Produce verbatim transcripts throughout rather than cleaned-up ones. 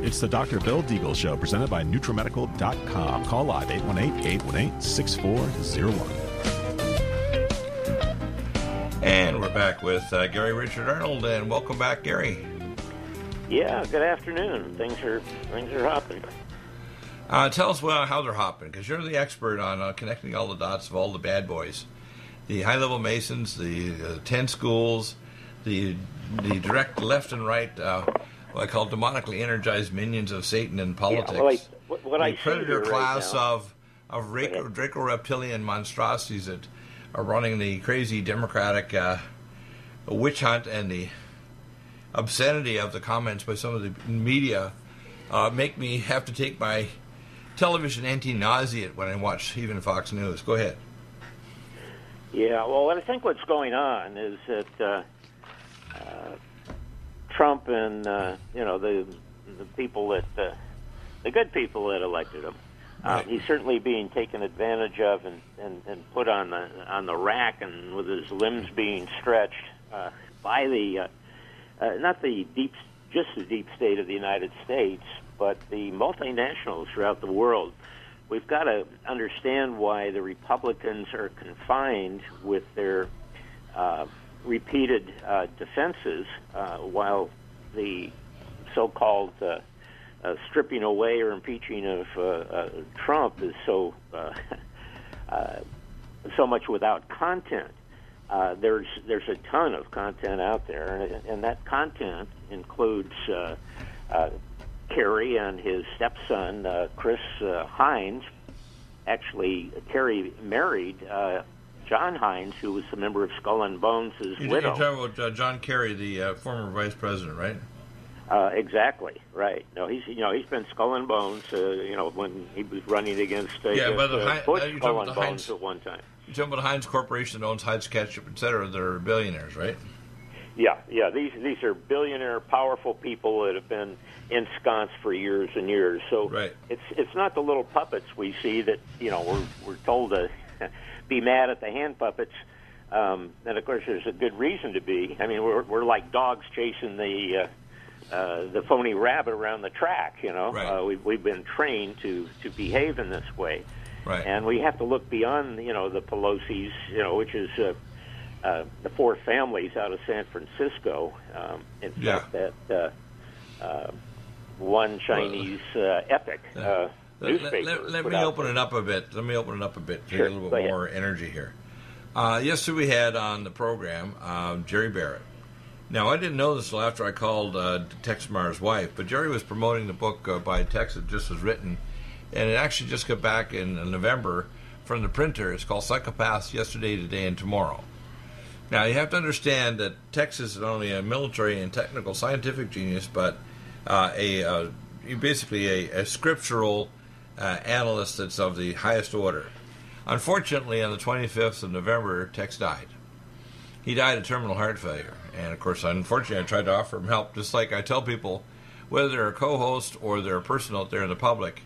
It's the Doctor Bill Deagle Show, presented by NutriMedical dot com. Call live eight one eight, eight one eight, six four zero one. And we're back with uh, Gary Richard Arnold, and welcome back, Gary. Yeah, good afternoon. Things are things are hopping. Uh, tell us well, how they're hopping, because you're the expert on uh, connecting all the dots of all the bad boys, the high-level Masons, the uh, ten schools, the the direct left and right, uh, what I call demonically energized minions of Satan in politics. Yeah, well, I, what, what the I predator class right of of Draco, Draco-reptilian monstrosities that are running the crazy Democratic uh, witch hunt, and the obscenity of the comments by some of the media uh, make me have to take my television anti-nauseate when I watch even Fox News. Go ahead. Yeah, well, I think what's going on is that uh, uh, Trump and uh, you know the the people that uh, the good people that elected him, uh, Right. he's certainly being taken advantage of and, and, and put on the on the rack, and with his limbs being stretched uh, by the uh, uh, not the deep just the deep state of the United States, but the multinationals throughout the world. We've got to understand why the Republicans are confined with their uh, repeated uh, defenses, uh, while the so-called uh, uh, stripping away or impeaching of uh, uh, Trump is so uh, uh, so much without content. Uh, there's there's a ton of content out there, and, and that content includes uh, uh, Kerry and his stepson, uh, Chris uh, Hines. Actually, Kerry married uh, John Hines, who was a member of Skull and Bones' You're, widow. you're talking about uh, John Kerry, the uh, former vice president, right? Uh, exactly, right. No, he's you know he's been Skull and Bones. Uh, you know when he was running against uh, Yeah, but the uh, Hi- Bush uh, you're Skull talking and about the Bones Heinz- at one time. You're talking about the Heinz Corporation that owns Heinz Ketchup, et cetera. They're billionaires, right? Yeah, yeah. These these are billionaire, powerful people that have been ensconced for years and years. So Right. it's it's not the little puppets we see that you know we're we're told to be mad at the hand puppets. Um, and of course, there's a good reason to be. I mean, we're we're like dogs chasing the uh, uh, the phony rabbit around the track. You know, Right. uh, we've we've been trained to to behave in this way. Right. And we have to look beyond, you know, the Pelosi's, you know, which is uh, uh, the four families out of San Francisco. Um, in Yeah. fact, that uh, uh, one Chinese uh, epic uh, Let, newspaper. let, let put me out open there. it up a bit. Let me open it up a bit to Sure, get a little go bit ahead. more energy here. Uh, yesterday we had on the program um, Jerry Barrett. Now, I didn't know this until after I called uh, Tex Marr's wife, but Jerry was promoting the book uh, by Tex that just was written, and it actually just got back in November from the printer. It's called Psychopaths Yesterday, Today, and Tomorrow. Now, you have to understand that Tex is not only a military and technical scientific genius, but uh, a uh, basically a, a scriptural uh, analyst that's of the highest order. Unfortunately, on the twenty-fifth of November, Tex died. He died of terminal heart failure. And, of course, unfortunately, I tried to offer him help, just like I tell people, whether they're a co-host or they're a person out there in the public,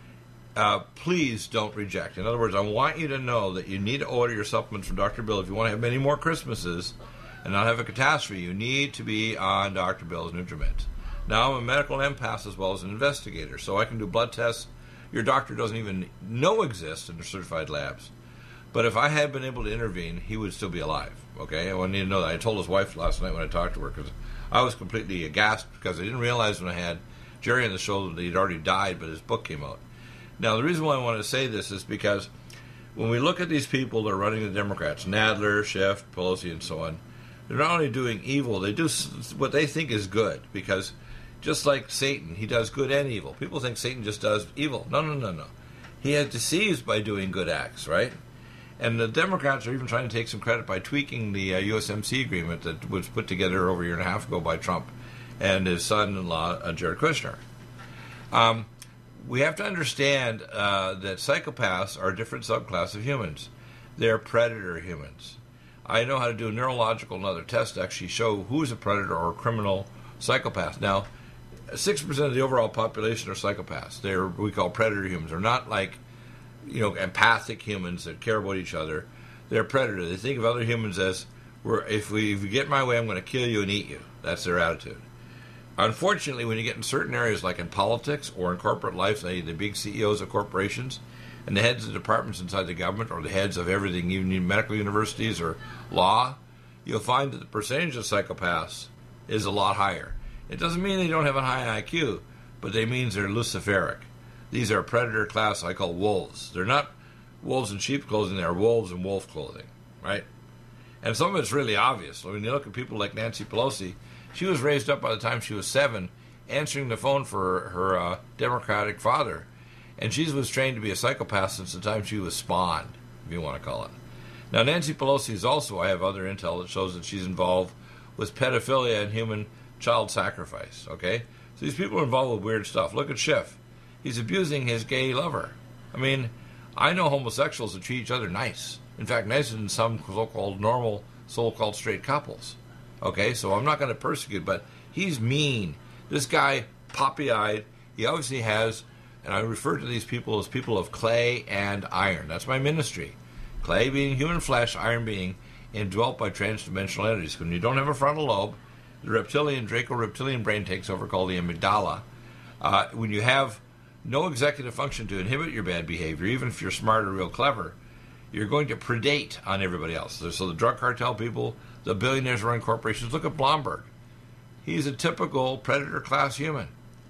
uh, please don't reject. In other words, I want you to know that you need to order your supplements from Doctor Bill. If you want to have many more Christmases and not have a catastrophe, you need to be on Doctor Bill's Nutrimeds. Now, I'm a medical empath as well as an investigator, so I can do blood tests your doctor doesn't even know exist in the certified labs. But if I had been able to intervene, he would still be alive. Okay, I want you to know that. I told his wife last night when I talked to her, because I was completely aghast because I didn't realize when I had Jerry on the show that he'd already died, but his book came out. Now, the reason why I want to say this is because when we look at these people that are running the Democrats, Nadler, Schiff, Pelosi, and so on, they're not only doing evil, they do what they think is good, because just like Satan, he does good and evil. People think Satan just does evil. No, no, no, no. He has deceives by doing good acts, right? And the Democrats are even trying to take some credit by tweaking the uh, U S M C agreement that was put together over a year and a half ago by Trump and his son-in-law, uh, Jared Kushner. Um, we have to understand uh, that psychopaths are a different subclass of humans. They're predator humans. I know how to do a neurological and other tests to actually show who is a predator or a criminal psychopath. Now, six percent of the overall population are psychopaths. They're what we call predator humans. They're not like, you know, empathic humans that care about each other. They're predators. They think of other humans as, we're, if we if you get my way, I'm going to kill you and eat you. That's their attitude. Unfortunately, when you get in certain areas like in politics or in corporate life, the, the big C E Os of corporations and the heads of departments inside the government or the heads of everything, even medical universities or law, you'll find that the percentage of psychopaths is a lot higher. It doesn't mean they don't have a high I Q, but they mean they're luciferic. These are predator class I call wolves. They're not wolves in sheep clothing, they're wolves in wolf clothing, right? And some of it's really obvious. When you look at people like Nancy Pelosi, she was raised up by the time she was seven, answering the phone for her, her uh, Democratic father. And she was trained to be a psychopath since the time she was spawned, if you want to call it. Now, Nancy Pelosi is also, I have other intel that shows that she's involved with pedophilia and human child sacrifice, okay? So these people are involved with weird stuff. Look at Schiff. He's abusing his gay lover. I mean, I know homosexuals that treat each other nice. In fact, nicer than some so-called normal, so-called straight couples. Okay, so I'm not going to persecute, but he's mean. This guy, poppy-eyed, he obviously has, and I refer to these people as people of clay and iron. That's my ministry. Clay being human flesh, iron being indwelt by transdimensional entities. When you don't have a frontal lobe, the reptilian, Draco-reptilian brain takes over, called the amygdala. Uh, when you have no executive function to inhibit your bad behavior, even if you're smart or real clever, you're going to predate on everybody else. So the drug cartel people, the billionaires running corporations. Look at Blomberg. He's a typical predator class human.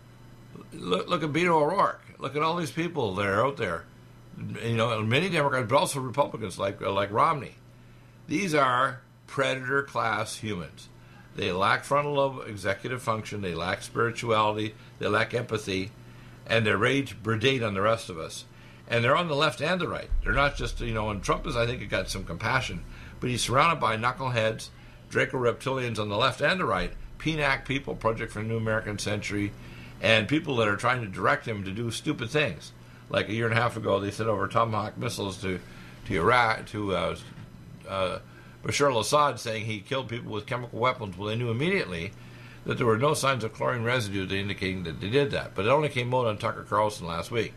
Look, look at Beto O'Rourke. Look at all these people that are out there. You know, many Democrats, but also Republicans like uh, like Romney. These are predator class humans. They lack frontal lobe executive function. They lack spirituality. They lack empathy, and they're ready to predate on the rest of us. And they're on the left and the right. They're not just, you know, and Trump is, I think, got some compassion, but he's surrounded by knuckleheads, Draco-reptilians on the left and the right, P N A C people, Project for a New American Century, and people that are trying to direct him to do stupid things. Like a year and a half ago, they sent over Tomahawk missiles to, to Iraq, to uh, uh, Bashar al-Assad, saying he killed people with chemical weapons. Well, they knew immediately that there were no signs of chlorine residue indicating that they did that. But it only came out on Tucker Carlson last week.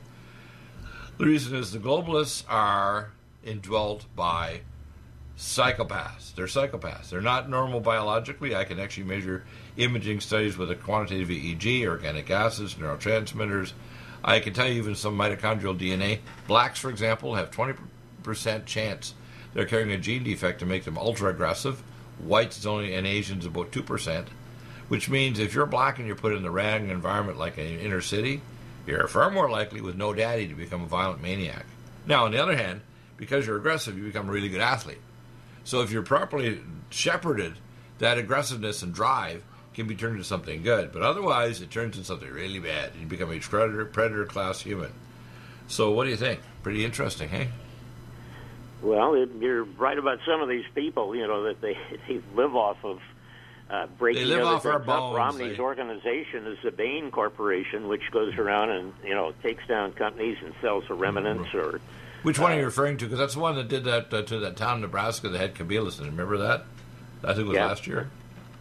The reason is the globalists are indwelt by psychopaths. They're psychopaths. They're not normal biologically. I can actually measure imaging studies with a quantitative E E G, organic acids, neurotransmitters. I can tell you even some mitochondrial D N A. Blacks, for example, have twenty percent chance they're carrying a gene defect to make them ultra-aggressive. Whites is only, and Asians about two percent, which means if you're black and you're put in a rag environment like an inner city, you're far more likely with no daddy to become a violent maniac. Now, on the other hand, because you're aggressive, you become a really good athlete. So if you're properly shepherded, that aggressiveness and drive can be turned into something good. But otherwise, it turns into something really bad. You become a predator, predator class human. So what do you think? Pretty interesting, hey? Well, you're right about some of these people, you know, that they, they live off of Uh, breaking they live other off our things bones. up. Romney's they... organization is the Bain Corporation, which goes around and, you know, takes down companies and sells the remnants. Or which one uh, are you referring to? Because that's the one that did that uh, to that town in Nebraska that had Kabilas. Remember that? I think it was yeah. last year.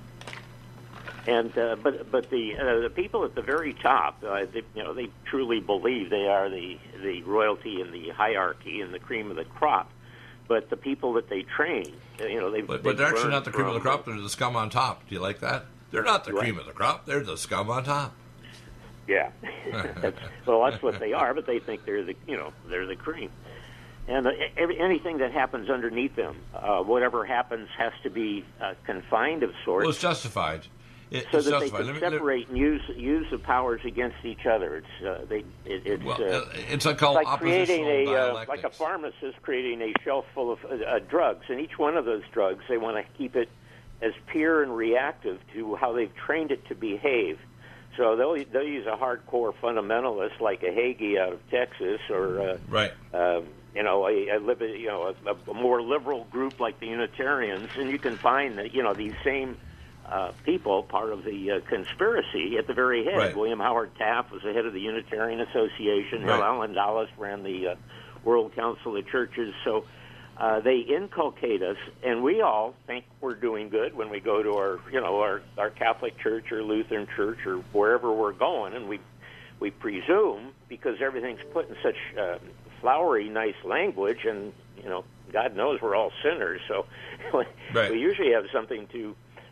And uh, but but the uh, the people at the very top, uh, they, you know, they truly believe they are the the royalty and the hierarchy and the cream of the crop. But the people that they train, you know, they've But, they've but they're actually not the cream from, of the crop. They're the scum on top. Do you like that? They're not the right. cream of the crop. They're the scum on top. Yeah, that's, well, that's what they are. But they think they're the, you know, they're the cream. And uh, every, anything that happens underneath them, uh, whatever happens, has to be uh, confined of sorts. Well, it's justified. It, so it's that justified. they can let me, separate and use use the powers against each other. It's uh, they it, it's, well, uh, it's like called like creating a oppositional uh, like a dialectics. pharmacist creating a shelf full of uh, uh, drugs, and each one of those drugs they want to keep it as pure and reactive to how they've trained it to behave. So they'll they'll use a hardcore fundamentalist like a Hagee out of Texas, or uh, right. Uh, you know, a, a you know a, a more liberal group like the Unitarians, and you can find that you know these same. Uh, people, part of the uh, conspiracy at the very head. Right. William Howard Taft was the head of the Unitarian Association. Right. Alan Dulles ran the uh, World Council of Churches. So uh, they inculcate us, and we all think we're doing good when we go to our, you know, our, our Catholic church or Lutheran church or wherever we're going, and we we presume because everything's put in such uh, flowery, nice language, and you know, God knows we're all sinners. So right. we usually have something to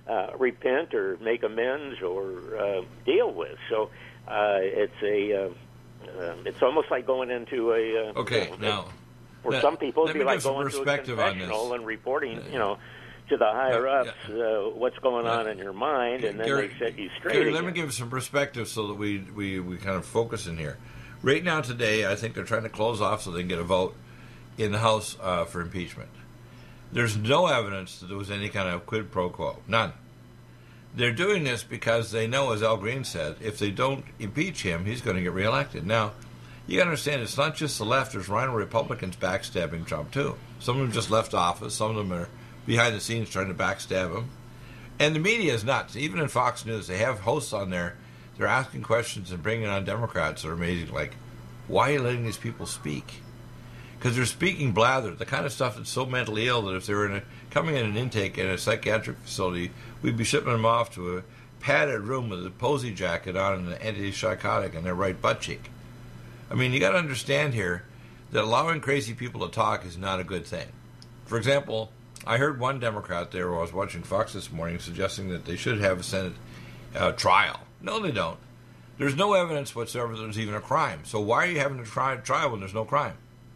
uh, repent or make amends or uh, deal with. So uh, it's a uh, uh, it's almost like going into a uh, okay you know, now. For now, some people, it'd be like some going to a perspective on confessional this. and reporting, you know, to the higher Uh, ups yeah. uh, what's going Yeah. on in your mind, and then Gary, they set you straight. Gary, let again. me give some perspective so that we, we, we kind of focus in here. Right now, today, I think they're trying to close off so they can get a vote in the House uh, for impeachment. There's no evidence that there was any kind of quid pro quo. None. They're doing this because they know, as Al Green said, if they don't impeach him, he's going to get reelected. Now, you got to understand, it's not just the left. There's Rhino Republicans backstabbing Trump, too. Some of them just left office. Some of them are behind the scenes trying to backstab him. And the media is nuts. Even in Fox News, they have hosts on there. They're asking questions and bringing on Democrats that are amazing. Like, why are you letting these people speak? Because they're speaking blather, the kind of stuff that's so mentally ill that if they were in a, coming in an intake in a psychiatric facility, we'd be shipping them off to a padded room with a posy jacket on and an antipsychotic in their right butt cheek. I mean, you got to understand here that allowing crazy people to talk is not a good thing. For example, I heard one Democrat there while I was watching Fox this morning suggesting that they should have a Senate uh, trial. No, they don't. There's no evidence whatsoever that there's even a crime. So why are you having a tri- trial when there's no crime?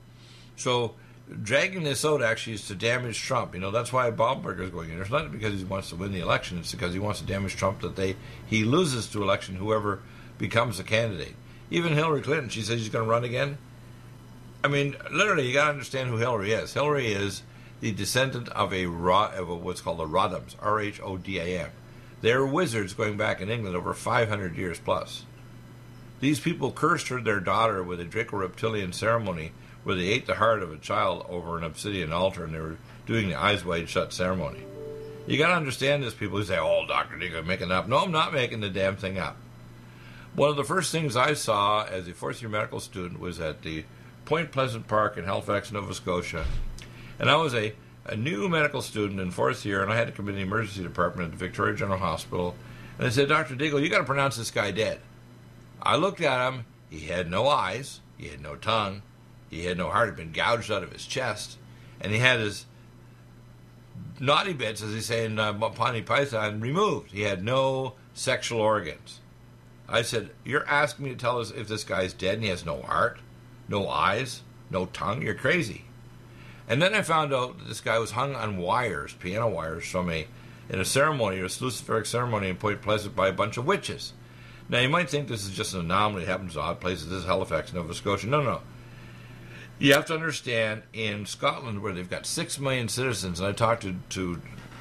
So dragging this out actually is to damage Trump. You know, that's why Baumberger is going in. It's not because he wants to win the election. It's because he wants to damage Trump, that they he loses to election whoever becomes the candidate. Even Hillary Clinton, she says she's going to run again. I mean, literally, you got to understand who Hillary is. Hillary is the descendant of a, of a what's called the Rodhams, R H O D A M. They're wizards going back in England over five hundred years plus. These people cursed her, their daughter, with a Draco-Reptilian ceremony where they ate the heart of a child over an obsidian altar, and they were doing the eyes wide shut ceremony. You got to understand this. People who say, "Oh, Doctor Deagle, I'm making it up." No, I'm not making the damn thing up. One of the first things I saw as a fourth-year medical student was at the Point Pleasant Park in Halifax, Nova Scotia. And I was a, a new medical student in fourth year, and I had to come in the emergency department at the Victoria General Hospital. And they said, "Doctor Deagle, you got to pronounce this guy dead." I looked at him. He had no eyes. He had no tongue. He had no heart. It had been gouged out of his chest. And he had his naughty bits, as they say in uh, Monty Python, removed. He had no sexual organs. I said, "You're asking me to tell us if this guy's dead and he has no heart, no eyes, no tongue? You're crazy." And then I found out that this guy was hung on wires, piano wires, from a in a ceremony, a Luciferic ceremony in Point Pleasant by a bunch of witches. Now, you might think this is just an anomaly. It happens to odd places. This is Halifax, Nova Scotia. No, no. You have to understand, in Scotland, where they've got six million citizens, and I talked to to,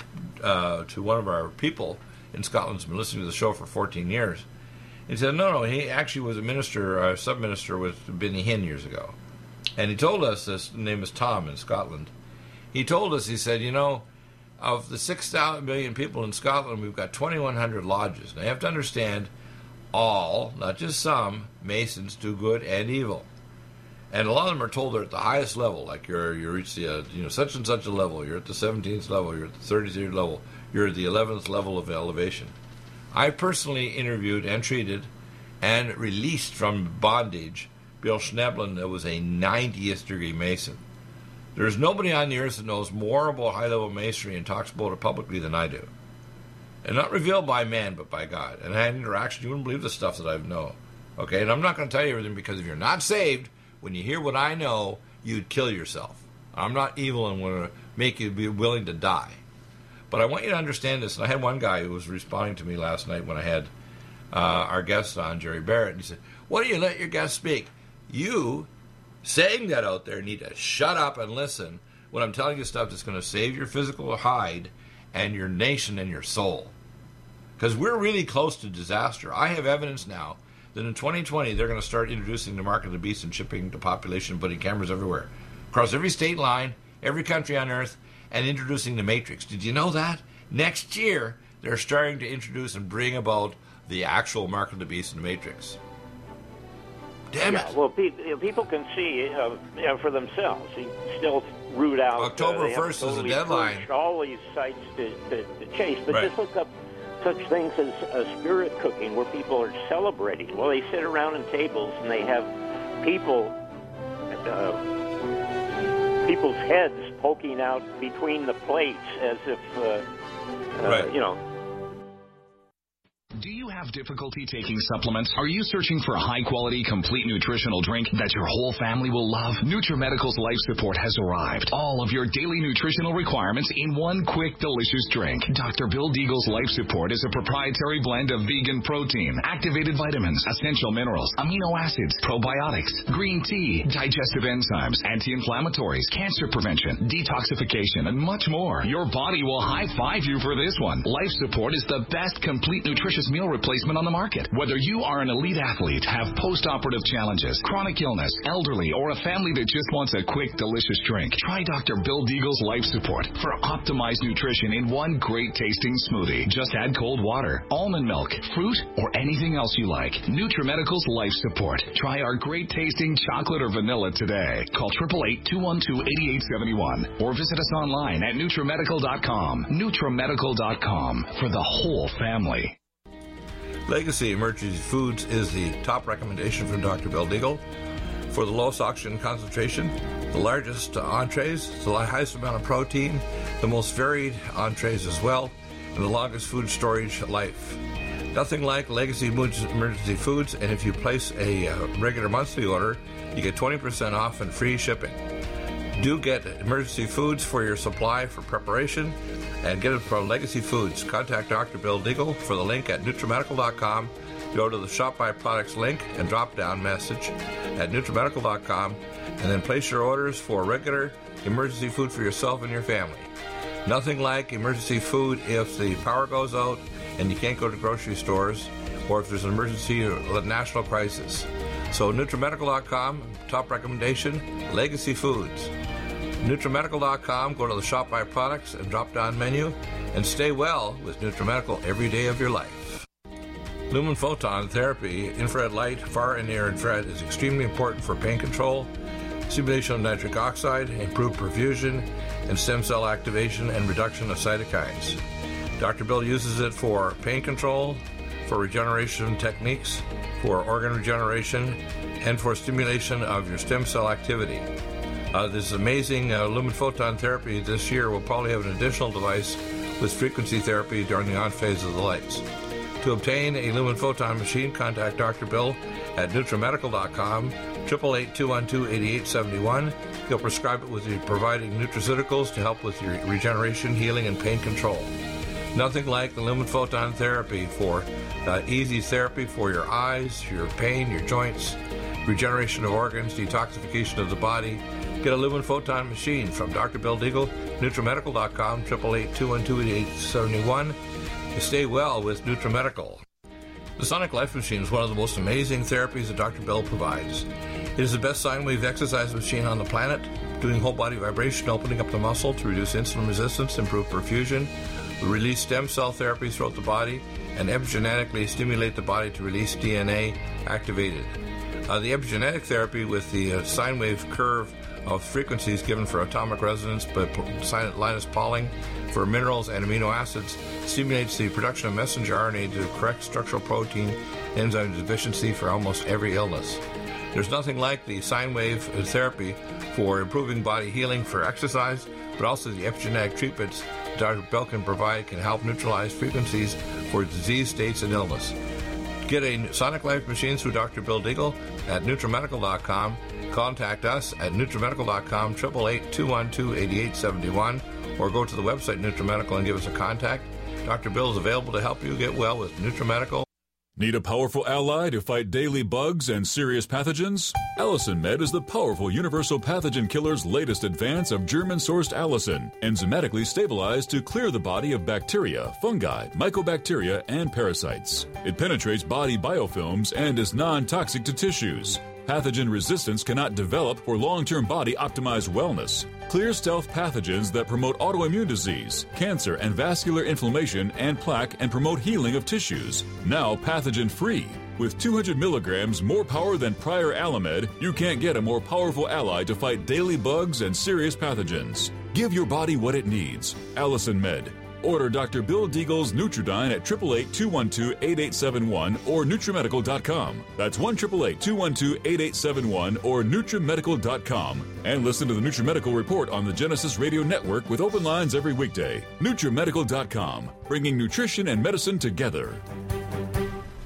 uh, to one of our people in Scotland who's been listening to the show for fourteen years. He said, no, no, he actually was a minister, a sub-minister with Benny Hinn years ago. And he told us, his name is Tom in Scotland, he told us, he said, you know, of the six million people in Scotland, we've got twenty-one hundred lodges. Now, you have to understand, all, not just some, Masons do good and evil. And a lot of them are told they're at the highest level, like you're you reach the uh, you know such and such a level, you're at the seventeenth level, you're at the thirty-third level, you're at the eleventh level of elevation. I personally interviewed and treated and released from bondage Bill Schneblin, that was a ninetieth degree Mason. There's nobody on the earth that knows more about high-level masonry and talks about it publicly than I do. And not revealed by man, but by God. And I had interaction. You wouldn't believe the stuff that I know. Okay, and I'm not going to tell you everything, because if you're not saved, when you hear what I know, you'd kill yourself. I'm not evil and want to make you be willing to die. But I want you to understand this. And I had one guy who was responding to me last night when I had uh, our guest on, Jerry Barrett, and he said, "Why do you let your guest speak? You, saying that out there, need to shut up and listen when I'm telling you stuff that's going to save your physical hide and your nation and your soul." Because we're really close to disaster. I have evidence now that in twenty twenty they're going to start introducing the mark of the beast and shipping to population, putting cameras everywhere, across every state line, every country on earth, and introducing the Matrix. Did you know that? Next year, they're starting to introduce and bring about the actual mark of the beast and the Matrix. Damn yeah, it. Well, pe- you know, people can see uh, you know, for themselves. You still root out. October uh, first is the totally deadline. purged all these sites to, to, to chase. But Right. just look up such things as uh, spirit cooking, where people are celebrating. Well, they sit around in tables and they have people, uh, people's heads poking out between the plates as if, uh, uh, Right. you know, Have difficulty taking supplements? Are you searching for a high-quality, complete nutritional drink that your whole family will love? NutriMedical's Life Support has arrived. All of your daily nutritional requirements in one quick, delicious drink. Doctor Bill Deagle's Life Support is a proprietary blend of vegan protein, activated vitamins, essential minerals, amino acids, probiotics, green tea, digestive enzymes, anti-inflammatories, cancer prevention, detoxification, and much more. Your body will high-five you for this one. Life Support is the best complete nutritious meal replacement on the market. Whether you are an elite athlete, have post-operative challenges, chronic illness, elderly, or a family that just wants a quick, delicious drink, try Doctor Bill Deagle's Life Support for optimized nutrition in one great-tasting smoothie. Just add cold water, almond milk, fruit, or anything else you like. NutriMedical's Life Support. Try our great-tasting chocolate or vanilla today. Call eight eight eight, two one two, eight eight seven one or visit us online at NutriMedical dot com. NutriMedical dot com for the whole family. Legacy Emergency Foods is the top recommendation from Doctor Bill Deagle for the lowest oxygen concentration, the largest entrees, the highest amount of protein, the most varied entrees as well, and the longest food storage life. Nothing like Legacy Emergency Foods, and if you place a uh, regular monthly order, you get twenty percent off and free shipping. Do get Emergency Foods for your supply for preparation, and get it from Legacy Foods. Contact Doctor Bill Deagle for the link at NutriMedical dot com. Go to the Shop by Products link and drop-down message at NutriMedical dot com, and then place your orders for regular emergency food for yourself and your family. Nothing like emergency food if the power goes out and you can't go to grocery stores, or if there's an emergency or a national crisis. So NutriMedical dot com, top recommendation, Legacy Foods. NutriMedical dot com, go to the Shop by Products and drop-down menu, and stay well with NutriMedical every day of your life. Lumen Photon Therapy, infrared light, far and near infrared, is extremely important for pain control, stimulation of nitric oxide, improved perfusion, and stem cell activation and reduction of cytokines. Doctor Bill uses it for pain control, for regeneration techniques, for organ regeneration, and for stimulation of your stem cell activity. Uh, this amazing uh, Lumen Photon Therapy this year will probably have an additional device with frequency therapy during the on phase of the lights. To obtain a Lumen Photon machine, contact Doctor Bill at NutriMedical dot com, eight eight eight, two one two, eight eight seven one. He'll prescribe it with the providing nutraceuticals to help with your regeneration, healing, and pain control. Nothing like the Lumen Photon Therapy for uh, easy therapy for your eyes, your pain, your joints, regeneration of organs, detoxification of the body. Get a Lumen Photon machine from Doctor Bill Deagle, NutriMedical dot com, eight eight eight, two one two, eight eight seven one. Stay well with NutriMedical. The Sonic Life Machine is one of the most amazing therapies that Doctor Bill provides. It is the best sine wave exercise machine on the planet, doing whole body vibration, opening up the muscle to reduce insulin resistance, improve perfusion, release stem cell therapies throughout the body, and epigenetically stimulate the body to release D N A activated. Uh, the epigenetic therapy with the uh, sine wave curve of frequencies given for atomic resonance by Linus Pauling for minerals and amino acids stimulates the production of messenger R N A to correct structural protein enzyme deficiency for almost every illness. There's nothing like the sine wave therapy for improving body healing for exercise, but also the epigenetic treatments Doctor Bill can provide can help neutralize frequencies for disease states and illness. Get a Sonic Life machine through Doctor Bill Deagle at NutriMedical dot com. Contact us at NutriMedical dot com, eight eight eight, two one two, eight eight seven one, or go to the website NutriMedical and give us a contact. Doctor Bill is available to help you get well with NutriMedical. Need a powerful ally to fight daily bugs and serious pathogens? Allicin Med is the powerful universal pathogen killer's latest advance of German-sourced allicin, enzymatically stabilized to clear the body of bacteria, fungi, mycobacteria, and parasites. It penetrates body biofilms and is non-toxic to tissues. Pathogen resistance cannot develop for long-term body-optimized wellness. Clear stealth pathogens that promote autoimmune disease, cancer, and vascular inflammation and plaque and promote healing of tissues. Now pathogen-free. With two hundred milligrams more power than prior Alamed, you can't get a more powerful ally to fight daily bugs and serious pathogens. Give your body what it needs. Allicin Med. Order Doctor Bill Deagle's Nutridyne at eight eight eight, two one two, eight eight seven one or NutriMedical dot com. That's one eight eight eight, two one two, eight eight seven one or NutriMedical dot com. And listen to the NutriMedical Report on the Genesis Radio Network with open lines every weekday. NutriMedical dot com, bringing nutrition and medicine together.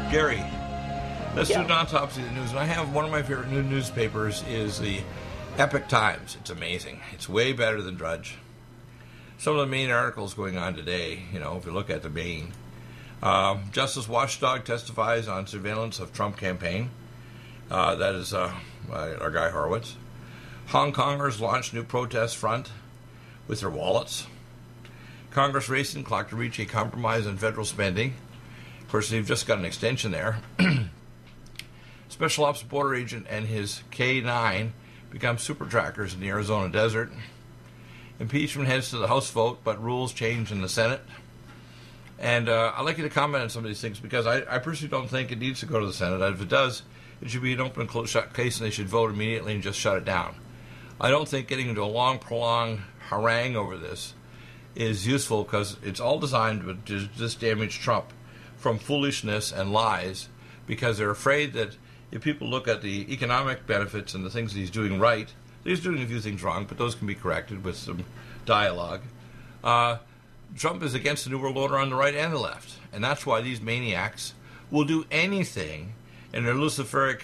Gary, let's Yeah. do an autopsy of the news. And I have one of my favorite new newspapers is the Epic Times. It's amazing. It's way better than Drudge. Some of the main articles going on today, you know, if you look at the main. Um, Justice Watchdog testifies on surveillance of Trump campaign. Uh, that is uh, our guy Horowitz. Hong Kongers launched new protest front with their wallets. Congress racing clock to reach a compromise on federal spending. Of course, they've just got an extension there. Special Ops border agent and his K nine become super trackers in the Arizona desert. Impeachment heads to the House vote, but rules change in the Senate. And uh, I'd like you to comment on some of these things because I, I personally don't think it needs to go to the Senate. If it does, it should be an open and closed shut case and they should vote immediately and just shut it down. I don't think getting into a long, prolonged harangue over this is useful because it's all designed to just, just damage Trump from foolishness and lies because they're afraid that if people look at the economic benefits and the things that he's doing right, he's doing a few things wrong, but those can be corrected with some dialogue. Uh, Trump is against the New World Order on the right and the left, and that's why these maniacs will do anything in their Luciferic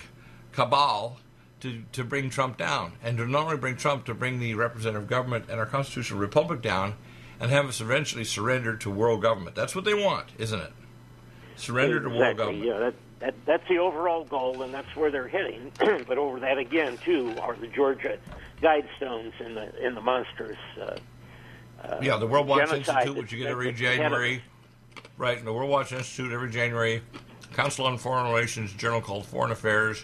cabal to, to bring Trump down, and to not only bring Trump, to bring the representative government and our constitutional republic down and have us eventually surrender to world government. That's what they want, isn't it? Surrender exactly. to world government. Yeah, that, that, that's the overall goal, and that's where they're hitting. But over that again, too, are the Georgia Guidestones in the in the monsters. Uh, uh, yeah, the World Watch genocide Institute, which you get every January. Right, the World Watch Institute every January. Council on Foreign Relations, a journal called Foreign Affairs.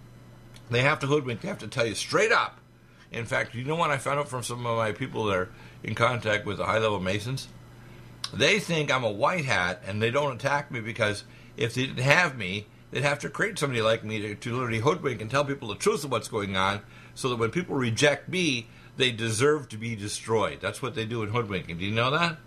They have to hoodwink. They have to tell you straight up. In fact, you know what I found out from some of my people that are in contact with the high-level Masons? They think I'm a white hat, and they don't attack me because if they didn't have me, they'd have to create somebody like me to, to literally hoodwink and tell people the truth of what's going on so that when people reject me, they deserve to be destroyed. That's what they do in hoodwinking. Do you know that?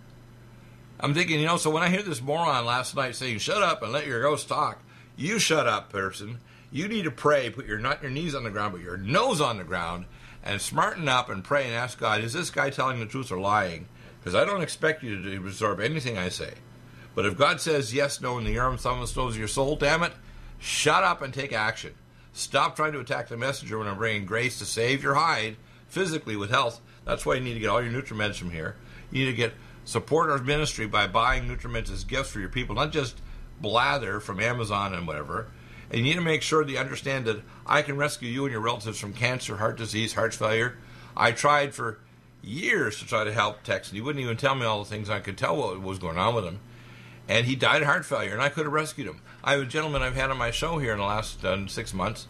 I'm thinking, you know, so when I hear this moron last night saying, shut up and let your ghost talk, you shut up, person. You need to pray, put your not your knees on the ground, but your nose on the ground, and smarten up and pray and ask God, is this guy telling the truth or lying? Because I don't expect you to absorb anything I say. But if God says yes, no, in the arm, thumb, and toes of your soul, damn it, shut up and take action. Stop trying to attack the messenger when I'm bringing grace to save your hide physically with health. That's why you need to get all your NutriMeds from here. You need to get support our ministry by buying NutriMeds as gifts for your people, not just blather from Amazon and whatever. And you need to make sure that you understand that I can rescue you and your relatives from cancer, heart disease, heart failure. I tried for years to try to help Tex, and he wouldn't even tell me all the things. I could tell what was going on with him. And he died of heart failure, and I could have rescued him. I have a gentleman I've had on my show here in the last uh, six months.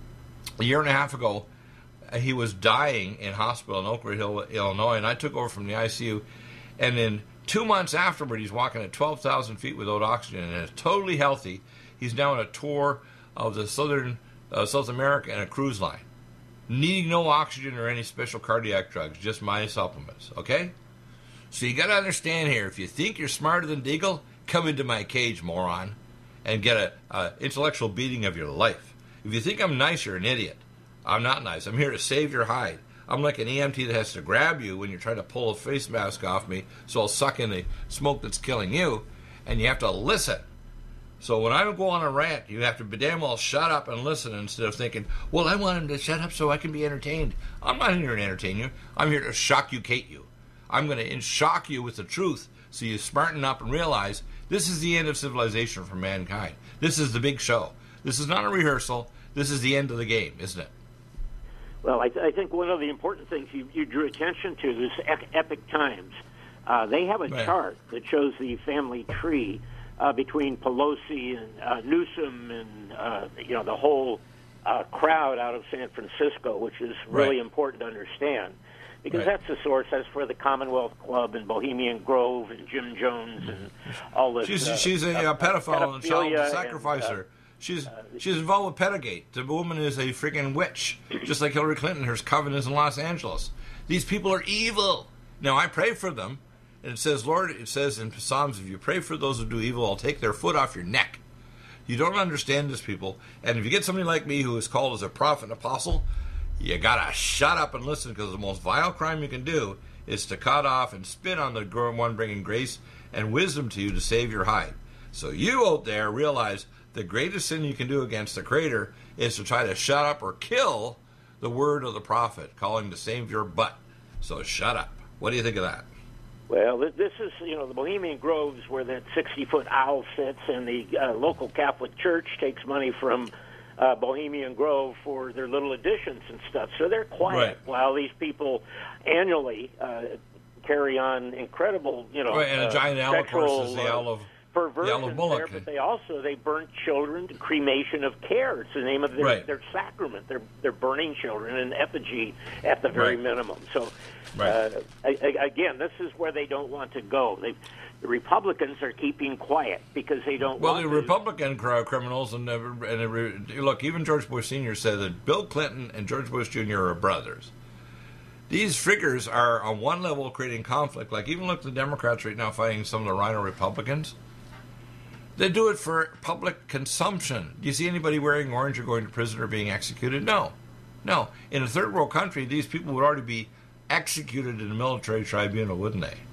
A year and a half ago, he was dying in hospital in Oak Ridge Hill, Illinois, and I took over from the I C U. And then two months afterward, he's walking at twelve thousand feet without oxygen and is totally healthy. He's now on a tour of the southern uh, South America and a cruise line, needing no oxygen or any special cardiac drugs, just my supplements, okay? So you got to understand here, if you think you're smarter than Deagle, come into my cage, moron, and get a, a intellectual beating of your life. If you think I'm nice, you're an idiot. I'm not nice. I'm here to save your hide. I'm like an E M T that has to grab you when you're trying to pull a face mask off me, so I'll suck in the smoke that's killing you, and you have to listen. So when I go on a rant, you have to be damn well shut up and listen instead of thinking, well, I want him to shut up so I can be entertained. I'm not here to entertain you. I'm here to shock you, Kate you. I'm going to shock you with the truth so you smarten up and realize this is the end of civilization for mankind. This is the big show. This is not a rehearsal. This is the end of the game, isn't it? Well, I, th- I think one of the important things you, you drew attention to is e- Epic Times. Uh, they have a right. chart that shows the family tree uh, between Pelosi and uh, Newsom and uh, you know the whole uh, crowd out of San Francisco, which is really right. important to understand because right. that's the source. That's where the Commonwealth Club and Bohemian Grove and Jim Jones and all this. She's uh, she's a, uh, pedophile and child sacrificer. And, uh, She's she's involved with Pedogate. The woman is a freaking witch, just like Hillary Clinton. Her coven is in Los Angeles. These people are evil. Now, I pray for them. And it says, Lord, it says in Psalms, if you pray for those who do evil, I'll take their foot off your neck. You don't understand this, people. And if you get somebody like me who is called as a prophet and apostle, you got to shut up and listen, because the most vile crime you can do is to cut off and spit on the one bringing grace and wisdom to you to save your hide. So you out there realize the greatest sin you can do against the Creator is to try to shut up or kill the word of the prophet, calling to save your butt. So shut up. What do you think of that? Well, this is, you know, the Bohemian Groves where that sixty-foot owl sits, and the uh, local Catholic Church takes money from uh, Bohemian Grove for their little additions and stuff. So they're quiet right. while these people annually uh, carry on incredible, you know, right, and a giant uh, owl, of course, is the uh, owl of perversions there, but they also they burn children to cremation of care. It's the name of their, right. their sacrament. They're they're burning children in effigy at the very right. minimum. So right. uh, I, I, again, this is where they don't want to go. They, the Republicans are keeping quiet because they don't. Well, want the to. Republican criminals and, and look, even George Bush Senior said that Bill Clinton and George Bush Junior are brothers. These figures are on one level creating conflict. Like even look at the Democrats right now fighting some of the Rhino Republicans. They do it for public consumption. Do you see anybody wearing orange or going to prison or being executed? No. No. In a third world country, these people would already be executed in a military tribunal, wouldn't they?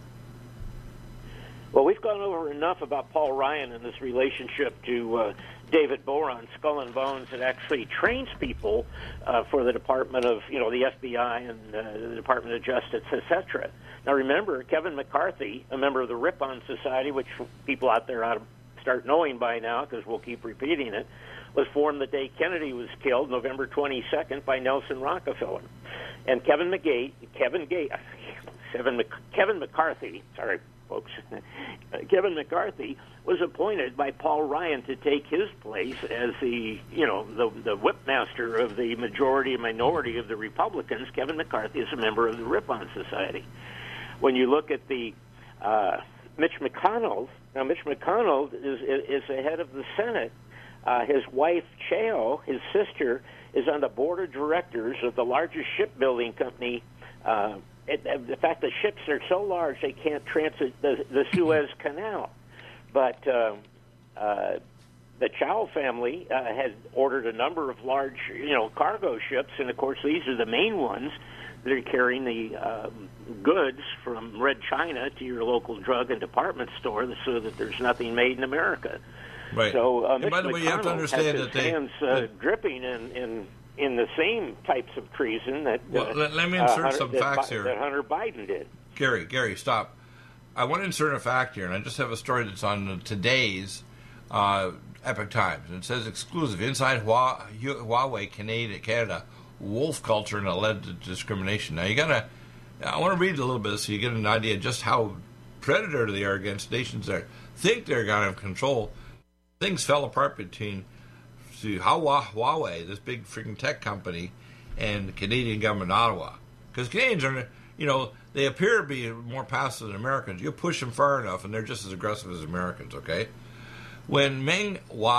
Well, we've gone over enough about Paul Ryan and this relationship to uh, David Boron, Skull and Bones, that actually trains people uh, for the Department of, you know, the F B I and uh, the Department of Justice, et cetera. Now, remember, Kevin McCarthy, a member of the Ripon Society, which people out there ought to start knowing by now because we'll keep repeating it, was formed the day Kennedy was killed, November twenty-second, by Nelson Rockefeller. And Kevin McGate, Kevin Gate, Kevin, Mc, Kevin McCarthy, sorry, folks, Kevin McCarthy was appointed by Paul Ryan to take his place as the, you know, the the whipmaster of the majority and minority of the Republicans. Kevin McCarthy is a member of the Ripon Society. When you look at the uh, Mitch McConnell, now Mitch McConnell is is the head of the Senate. Uh, his wife, Cheo, his sister, is on the board of directors of the largest shipbuilding company. Uh, it, uh, the fact that ships are so large they can't transit the, the Suez Canal. But uh, uh, the Chow family uh, had ordered a number of large, you know, cargo ships, and of course these are the main ones that are carrying the uh, goods from Red China to your local drug and department store, so that there's nothing made in America. Right. So uh, and Mitch by the way, you have to understand has his that they hands uh, dripping in, in in the same types of treason that. Well, uh, let, let me insert uh, Hunter, some that, facts that here. That Hunter Biden did. Gary, Gary, stop. I want to insert a fact here, and I just have a story that's on today's uh, Epoch Times. And it says exclusive inside Huawei Canada, Canada wolf culture and alleged discrimination. Now you gotta. I want to read a little bit so you get an idea of just how predatory they are against nations that think they're going to have control. Things fell apart between Huawei, this big freaking tech company, and the Canadian government in Ottawa. Because Canadians are, you know, they appear to be more passive than Americans. You push them far enough, and they're just as aggressive as Americans, okay? When Meng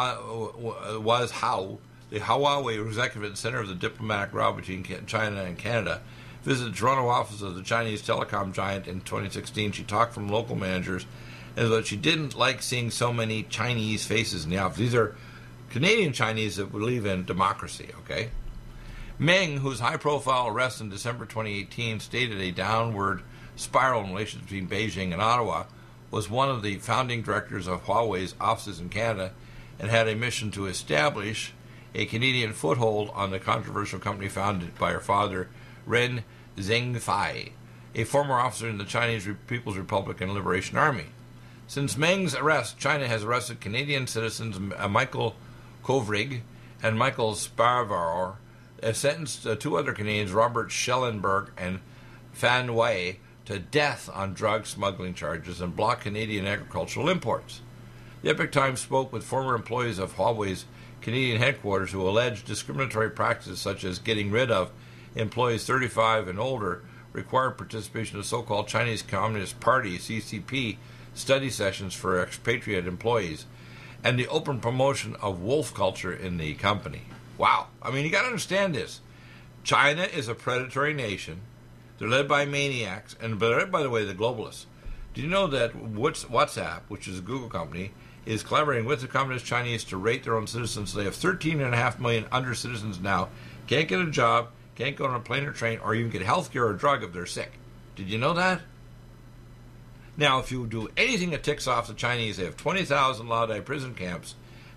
was Hao, the Huawei executive at the center of the diplomatic row between China and Canada, visited the Toronto office of the Chinese telecom giant in twenty sixteen. She talked from local managers, and that she didn't like seeing so many Chinese faces in the office. These are Canadian Chinese that believe in democracy, okay? Meng, whose high-profile arrest in December twenty eighteen stated a downward spiral in relations between Beijing and Ottawa, was one of the founding directors of Huawei's offices in Canada and had a mission to establish a Canadian foothold on the controversial company founded by her father, Ren Zhengfei, a former officer in the Chinese People's Republican Liberation Army. Since Meng's arrest, China has arrested Canadian citizens Michael Kovrig and Michael Sparvar, and sentenced uh, two other Canadians, Robert Schellenberg and Fan Wei, to death on drug smuggling charges and blocked Canadian agricultural imports. The Epoch Times spoke with former employees of Huawei's Canadian headquarters who alleged discriminatory practices such as getting rid of employees thirty-five and older, required participation in the so-called Chinese Communist Party, C C P, study sessions for expatriate employees, and the open promotion of wolf culture in the company. Wow. I mean, you got to understand this. China is a predatory nation. They're led by maniacs, and by the way, the globalists. Do you know that WhatsApp, which is a Google company, is collaborating with the Communist Chinese to rate their own citizens? They have thirteen point five million under citizens now. Can't get a job, can't go on a plane or train, or even get health care or a drug if they're sick. Did you know that? Now, if you do anything that ticks off the Chinese, they have twenty thousand Lao Dai prison camps,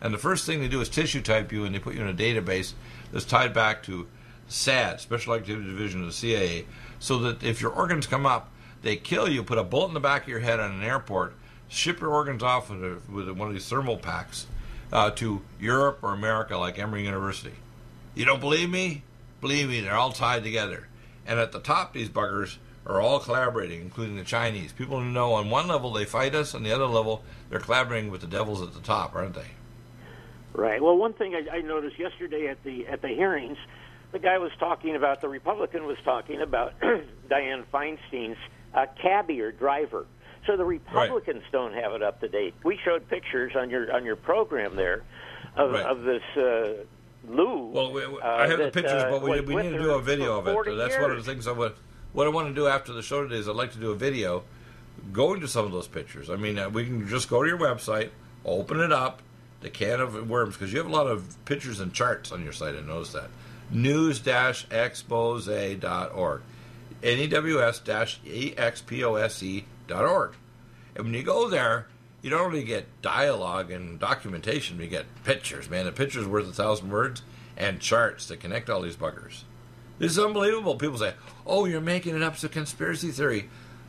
And the first thing they do is tissue type you, and they put you in a database that's tied back to SAD, Special Activity Division of the C I A, so that if your organs come up, they kill you, put a bullet in the back of your head on an airport, ship your organs off with, a, with one of these thermal packs uh, to Europe or America, like Emory University. You don't believe me? Believe me, they're all tied together. And at the top, these buggers are all collaborating, including the Chinese. People who know on one level they fight us, on the other level they're collaborating with the devils at the top, aren't they? Right. Well, one thing I, I noticed yesterday at the at the hearings, the guy was talking about, the Republican was talking about Dianne Feinstein's uh, cabbie or driver. So the Republicans right. don't have it up to date. We showed pictures on your on your program there of, right. of this uh, Lou. Well, we, we, I have that, the pictures, uh, but we, we need to do a video of it. That's years. one of the things I would. What I want to do after the show today is I'd like to do a video going to some of those pictures. I mean, uh, we can just go to your website, open it up, the can of worms, because you have a lot of pictures and charts on your site. I noticed that. news dash expose dot org. N E W S E X P O S E dot org. And when you go there, you don't only get dialogue and documentation, you get pictures, man. The picture's worth a thousand words, and charts to connect all these buggers. This is unbelievable. People say, oh, you're making it up. It's a conspiracy theory.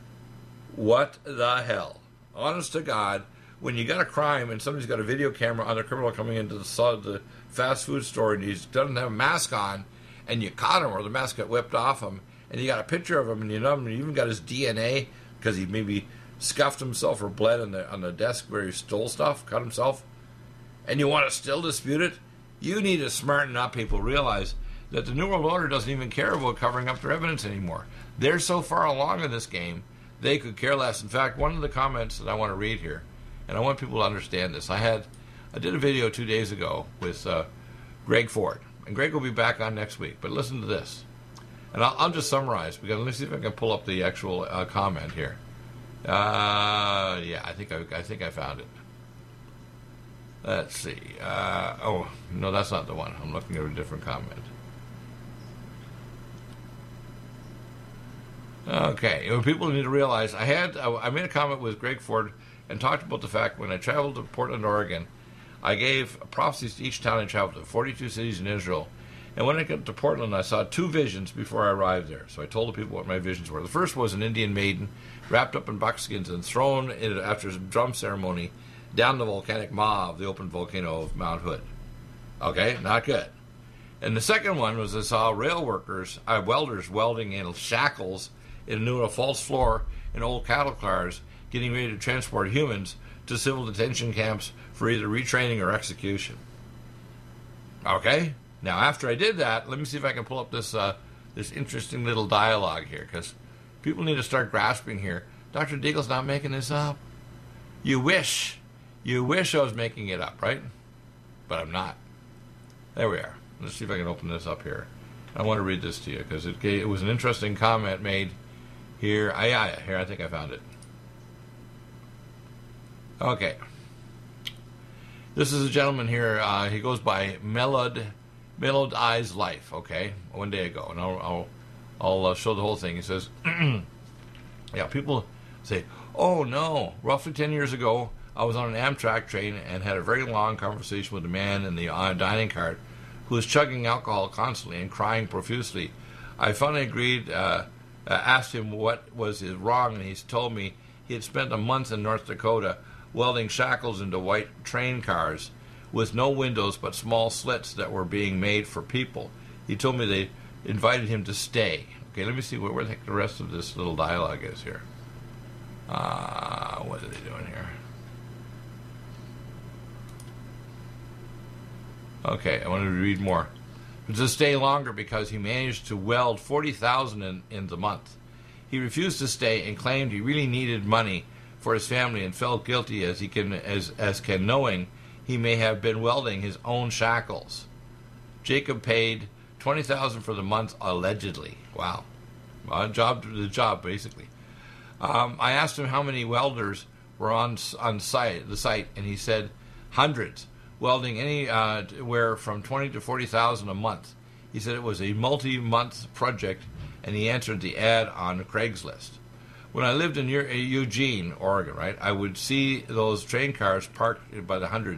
What the hell? Honest to God, when you got a crime and somebody's got a video camera on their criminal coming into the, the fast food store and he doesn't have a mask on, and you caught him or the mask got whipped off him, and you got a picture of him, and you know him, and you even got his D N A because he maybe scuffed himself or bled on the, on the desk where he stole stuff, cut himself, and you want to still dispute it? You need to smarten up. People realize that the New World Order doesn't even care about covering up their evidence anymore. They're so far along in this game, they could care less. In fact, one of the comments that I want to read here, and I want people to understand this, I had, I did a video two days ago with uh, Greg Ford, and Greg will be back on next week, but listen to this. And I'll, I'll just summarize, because let me see if I can pull up the actual uh, comment here. Uh, yeah, I think I, I think I found it. Let's see. Uh, oh, no, that's not the one. I'm looking at a different comment. Okay, people need to realize I had I made a comment with Greg Ford and talked about the fact when I traveled to Portland, Oregon, I gave prophecies to each town I traveled to, forty-two cities in Israel. And when I got to Portland, I saw two visions before I arrived there. So I told the people what my visions were. The first was an Indian maiden wrapped up in buckskins and thrown in, after a drum ceremony down the volcanic maw of the open volcano of Mount Hood. Okay, not good. And the second one was I saw rail workers, uh, welders welding in shackles into a false floor in old cattle cars, getting ready to transport humans to civil detention camps for either retraining or execution. Okay? Now, after I did that, let me see if I can pull up this uh, this interesting little dialogue here, because people need to start grasping here. Doctor Deagle's not making this up. You wish. You wish I was making it up, right? But I'm not. There we are. Let's see if I can open this up here. I want to read this to you, because it, it was an interesting comment made here. I, I, here, I think I found it. Okay. This is a gentleman here. Uh, he goes by Mellowed, Mellowed Eyes Life, okay? One day ago. And I'll, I'll, I'll uh, show the whole thing. He says, yeah, people say, oh, no. Roughly ten years ago, I was on an Amtrak train and had a very long conversation with a man in the uh, dining car who was chugging alcohol constantly and crying profusely. I finally agreed, uh, uh, asked him what was his wrong, and he told me he had spent a month in North Dakota welding shackles into white train cars with no windows but small slits that were being made for people. He told me they invited him to stay. Okay, let me see where, where the, the rest of this little dialogue is here. Uh, what are they doing here? Okay, I want to read more. To stay longer because he managed to weld forty thousand in, in the month. He refused to stay and claimed he really needed money for his family and felt guilty as he can as as can knowing he may have been welding his own shackles. Jacob paid twenty thousand for the month allegedly. Wow, well, job the job basically. Um, I asked him how many welders were on on site the site, and he said hundreds, welding anywhere uh, from twenty to forty thousand a month. He said it was a multi-month project, and he answered the ad on Craigslist. When I lived in Eugene, Oregon, right, I would see those train cars parked by the hundreds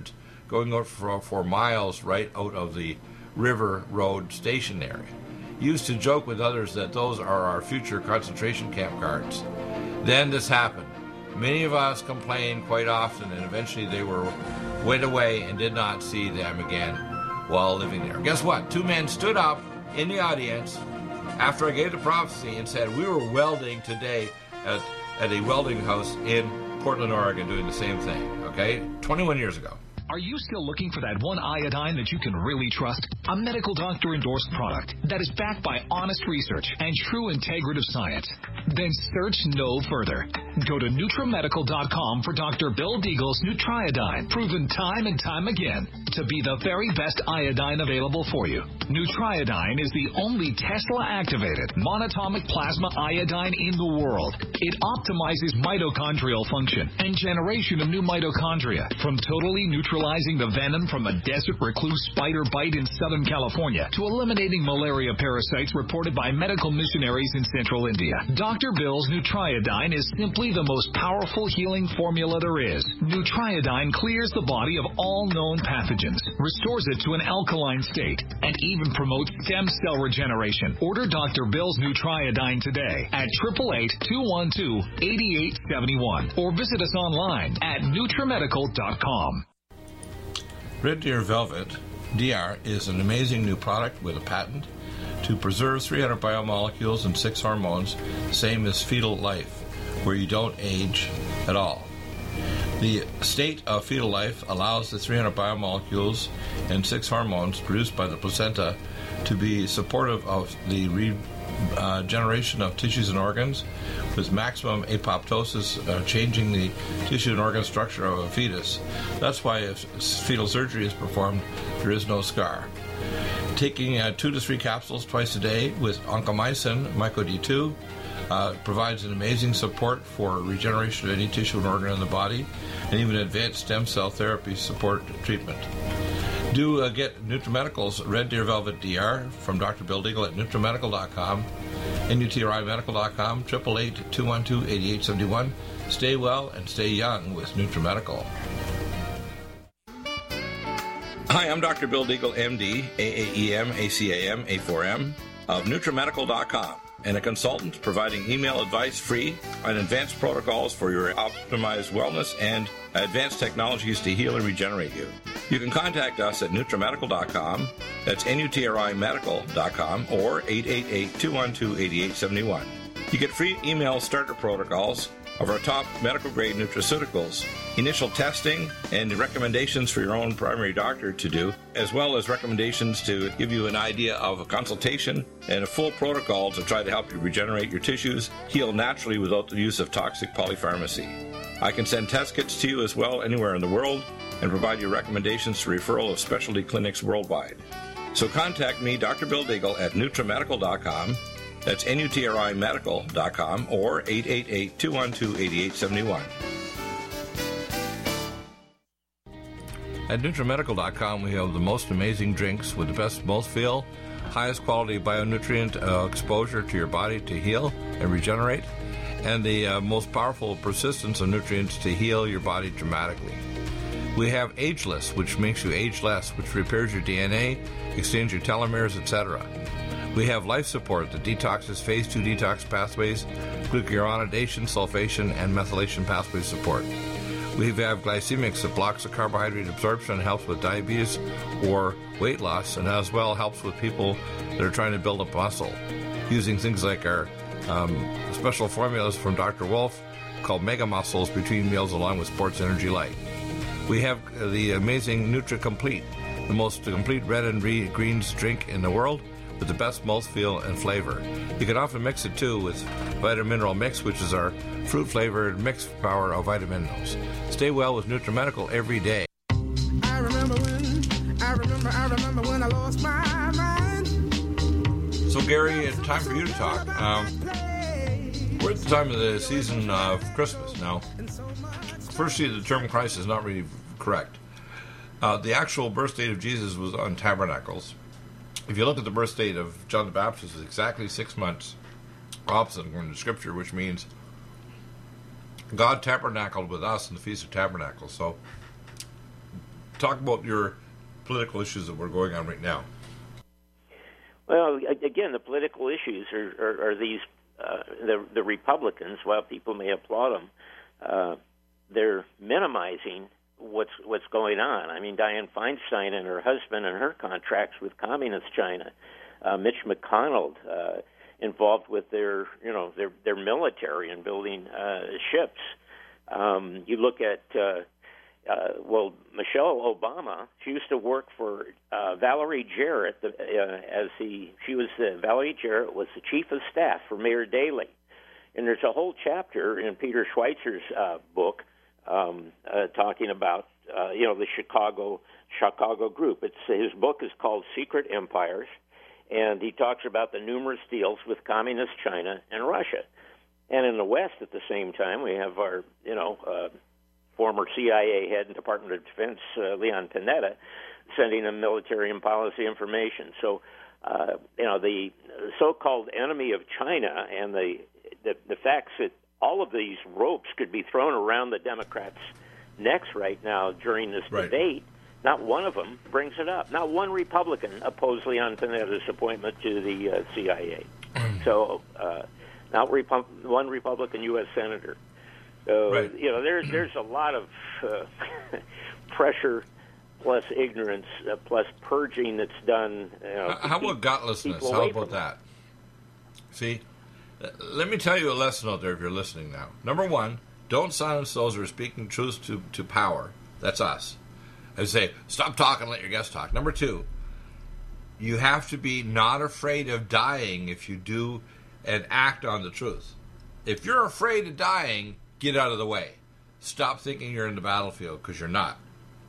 going out for, for miles right out of the River Road station area. Used to joke with others that those are our future concentration camp guards. Then this happened. Many of us complained quite often, and eventually they were went away and did not see them again while living there. Guess what? Two men stood up in the audience after I gave the prophecy and said, we were welding today at, at a welding house in Portland, Oregon, doing the same thing, okay? twenty-one years ago. Are you still looking for that one iodine that you can really trust? A medical doctor endorsed product that is backed by honest research and true integrative science? Then search no further. Go to NutriMedical dot com for Doctor Bill Deagle's Nutriodine, proven time and time again to be the very best iodine available for you. Nutriodine is the only Tesla-activated monatomic plasma iodine in the world. It optimizes mitochondrial function and generation of new mitochondria from totally neutralizing the venom from a desert recluse spider bite in Southern California to eliminating malaria parasites reported by medical missionaries in Central India. Doctor Bill's Nutriodine is simply the most powerful healing formula there is. Nutriodine clears the body of all known pathogens, restores it to an alkaline state, and even promotes stem cell regeneration. Order Doctor Bill's Nutriodine today at eight eight eight, two one two, eight eight seven one or visit us online at NutriMedical dot com. Red Deer Velvet D R is an amazing new product with a patent to preserve three hundred biomolecules and six hormones, same as fetal life, where you don't age at all. The state of fetal life allows the three hundred biomolecules and six hormones produced by the placenta to be supportive of the regeneration uh, of tissues and organs, with maximum apoptosis, uh, changing the tissue and organ structure of a fetus. That's why if fetal surgery is performed, there is no scar. Taking uh, two to three capsules twice a day with oncomycin, Myco D two, uh, provides an amazing support for regeneration of any tissue and organ in the body, and even advanced stem cell therapy support treatment. Do uh, get NutriMedical's Red Deer Velvet D R from Doctor Bill Deagle at NutriMedical dot com, N U T R I Medical dot com, eight eight eight, two one two, eight eight seven one. Stay well and stay young with NutriMedical. Hi, I'm Doctor Bill Deagle, M D, A A E M, A C A M, A four M, of NutriMedical dot com, and a consultant providing email advice free on advanced protocols for your optimized wellness and advanced technologies to heal and regenerate you. You can contact us at NutriMedical dot com, that's N U T R I Medical dot com, or eight eight eight, two one two, eight eight seven one. You get free email starter protocols of our top medical-grade nutraceuticals, initial testing, and recommendations for your own primary doctor to do, as well as recommendations to give you an idea of a consultation and a full protocol to try to help you regenerate your tissues, heal naturally without the use of toxic polypharmacy. I can send test kits to you as well anywhere in the world and provide you recommendations to referral of specialty clinics worldwide. So contact me, Doctor Bill Deagle, at NutriMedical dot com. That's N U T R I Medical dot com or eight eight eight, two one two, eight eight seven one. At NutriMedical dot com, we have the most amazing drinks with the best mouthfeel, highest quality bionutrient uh, exposure to your body to heal and regenerate, and the uh, most powerful persistence of nutrients to heal your body dramatically. We have Ageless, which makes you age less, which repairs your D N A, extends your telomeres, et cetera. We have Life Support that detoxes phase two detox pathways, glucuronidation, sulfation, and methylation pathway support. We have Glycemics that blocks the carbohydrate absorption and helps with diabetes or weight loss, and as well helps with people that are trying to build up muscle, using things like our um, special formulas from Doctor Wolf called Mega Muscles between meals along with Sports Energy Light. We have the amazing Nutri-Complete, the most complete red and greens drink in the world, with the best mouthfeel and flavor. You can often mix it too with Vitamin Mineral Mix, which is our fruit-flavored mixed power of vitamin minerals. Stay well with NutriMedical every day. I remember when, I remember, I remember when I lost my mind. So Gary, it's time for you to talk. Um, we're at the time of the season of Christmas now. Firstly, the term Christ is not really correct. Uh, the actual birth date of Jesus was on Tabernacles. If you look at the birth date of John the Baptist, it's exactly six months opposite from the Scripture, which means God tabernacled with us in the Feast of Tabernacles. So talk about your political issues that we're going on right now. Well, again, the political issues are, are, are these uh, the the Republicans. While people may applaud them, uh, they're minimizing what's what's going on. I mean, Dianne Feinstein and her husband and her contracts with Communist China, uh, Mitch McConnell uh, involved with their you know their their military and building uh, ships. Um, you look at uh, uh, well, Michelle Obama. She used to work for uh, Valerie Jarrett the, uh, as the she was the, Valerie Jarrett was the chief of staff for Mayor Daley, and there's a whole chapter in Peter Schweitzer's uh, book um, uh, talking about uh, you know the Chicago Chicago group. It's his book is called Secret Empires, and he talks about the numerous deals with Communist China and Russia. And in the West, at the same time, we have our, you know, uh, former C I A head and Department of Defense, uh, Leon Panetta, sending them military and policy information. So, uh, you know, the so-called enemy of China and the, the the facts that all of these ropes could be thrown around the Democrats' necks right now during this right. debate, not one of them brings it up. Not one Republican opposed Leon Panetta's appointment to the uh, C I A. So, uh, not Repu- one Republican U S senator. So, right. you know, there's there's a lot of uh, pressure plus ignorance uh, plus purging that's done. You know, How about godlessness? How about that? See, let me tell you a lesson out there if you're listening now. Number one, don't silence those who are speaking truth to, to power. That's us. I say, stop talking, let your guests talk. Number two, you have to be not afraid of dying if you do and act on the truth. If you're afraid of dying, get out of the way. Stop thinking you're in the battlefield, because you're not.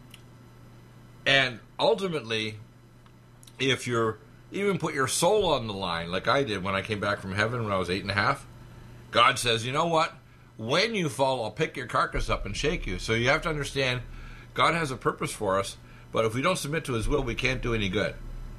And ultimately, if you're even put your soul on the line, like I did when I came back from heaven when I was eight and a half, God says, you know what? When you fall, I'll pick your carcass up and shake you. So you have to understand, God has a purpose for us, but if we don't submit to His will, we can't do any good.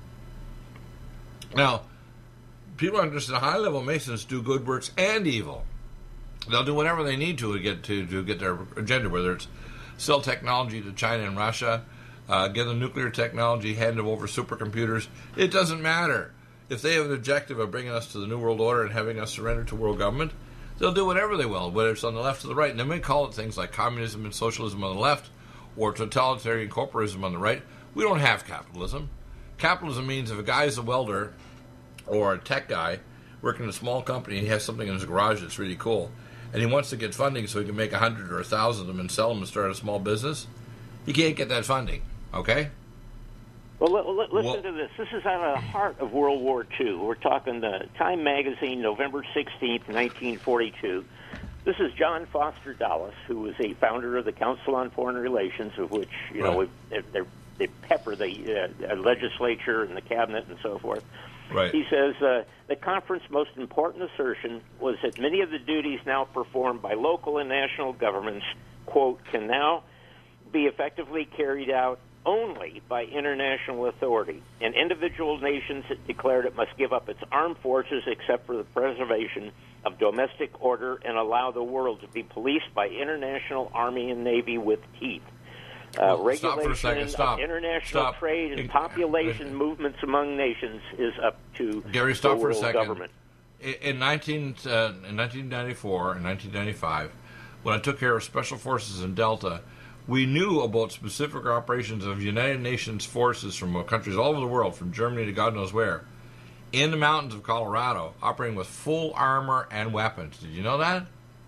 Now, people understand high-level Masons do good works and evil. They'll do whatever they need to to get to, to get their agenda, whether it's sell technology to China and Russia, uh, get the nuclear technology, hand them over supercomputers. It doesn't matter. If they have an objective of bringing us to the New World Order and having us surrender to world government, they'll do whatever they will, whether it's on the left or the right. And they may call it things like communism and socialism on the left or totalitarian corporatism on the right. We don't have capitalism. Capitalism means if a guy is a welder or a tech guy working in a small company and he has something in his garage that's really cool, and he wants to get funding so he can make a hundred or a thousand of them and sell them and start a small business, he can't get that funding, okay? Well, l- l- listen well, to this. This is out of the heart of World War Two. We're talking the Time Magazine, November sixteenth, nineteen forty-two. This is John Foster Dulles, who was a founder of the Council on Foreign Relations, of which, you right. know, they, they, they pepper the uh, legislature and the cabinet and so forth. Right. He says, uh, the conference's most important assertion was that many of the duties now performed by local and national governments, quote, can now be effectively carried out only by international authority. And individual nations declared it must give up its armed forces except for the preservation of domestic order and allow the world to be policed by international army and navy with teeth. Uh, well, regulation Stop of international Stop. trade and In, population uh, movements among nations is up to Gary, stop the for a world second. government. In, in, nineteen, uh, in nineteen ninety-four and nineteen ninety-five, when I took care of special forces in Delta, we knew about specific operations of United Nations forces from countries all over the world, from Germany to God knows where, in the mountains of Colorado, operating with full armor and weapons. Did you know that?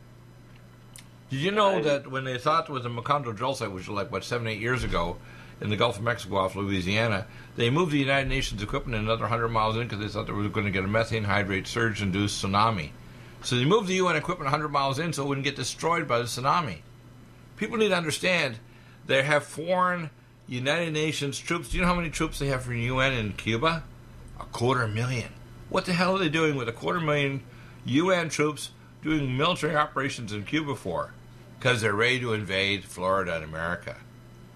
Did you know that when they thought with the Macondo drill site, which was like, what, seven, eight years ago, in the Gulf of Mexico off Louisiana, they moved the United Nations equipment another one hundred miles in because they thought they were going to get a methane hydrate surge-induced tsunami. So they moved the U N equipment one hundred miles in so it wouldn't get destroyed by the tsunami. People need to understand they have foreign United Nations troops. Do you know how many troops they have from the U N in Cuba? A quarter million. What the hell are they doing with a quarter million U N troops doing military operations in Cuba for? Because they're ready to invade Florida and America.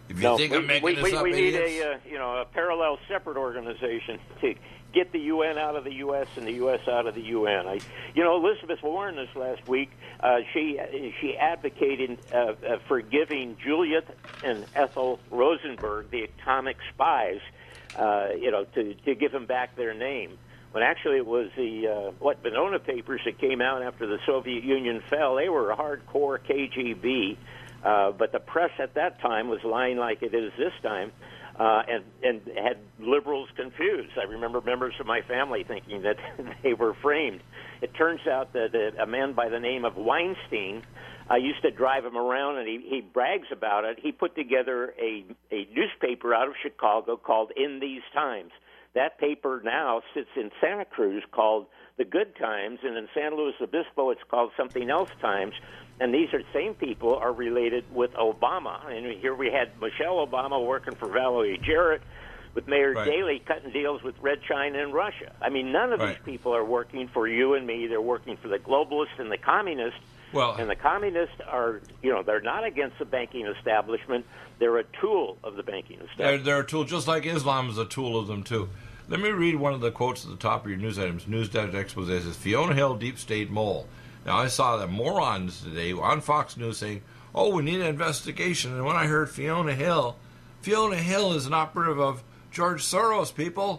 If you no, think we, I'm making we, this we, up, we need idiots. a uh, you know a parallel separate organization to get the U N out of the U S and the U S out of the U N. I, you know, Elizabeth Warren this last week, uh, she she advocated uh, uh, for giving Juliet and Ethel Rosenberg, the atomic spies, uh, you know, to to give them back their name. When actually it was the uh, what Venona papers that came out after the Soviet Union fell. They were a hardcore K G B. Uh, but the press at that time was lying like it is this time, uh, and and had liberals confused. I remember members of my family thinking that they were framed. It turns out that a man by the name of Weinstein, I used to drive him around, and he, he brags about it. He put together a, a newspaper out of Chicago called In These Times. That paper now sits in Santa Cruz called The Good Times, and in San Luis Obispo it's called Something Else Times. And these are same people are related with Obama. And here we had Michelle Obama working for Valerie Jarrett, with Mayor Right. Daley cutting deals with Red China and Russia. I mean, none of Right. these people are working for you and me. They're working for the globalists and the communists. Well, And the communists are, you know, they're not against the banking establishment. They're a tool of the banking they're, establishment. they're a tool, just like Islam is a tool of them, too. Let me read one of the quotes at the top of your news items. News expose says, Fiona Hill, deep state mole. Now, I saw the morons today on Fox News saying, oh, we need an investigation. And when I heard Fiona Hill, Fiona Hill is an operative of George Soros, people.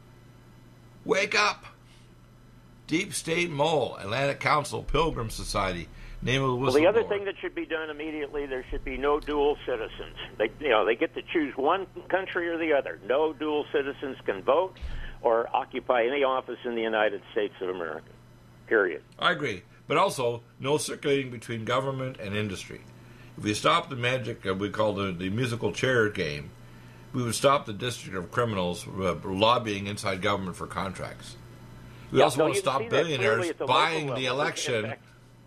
Wake up. Deep State Mole, Atlantic Council, Pilgrim Society, name of the whistleblower. Well, the other thing that should be done immediately, there should be no dual citizens. They, you know, they get to choose one country or the other. No dual citizens can vote or occupy any office in the United States of America. Period. I agree. But also, no circulating between government and industry. If we stop the magic uh, we call the, the musical chair game, we would stop the district of criminals uh, lobbying inside government for contracts. We Yeah, also no, want to you can stop see that clearly billionaires at the buying local the level. election. In fact,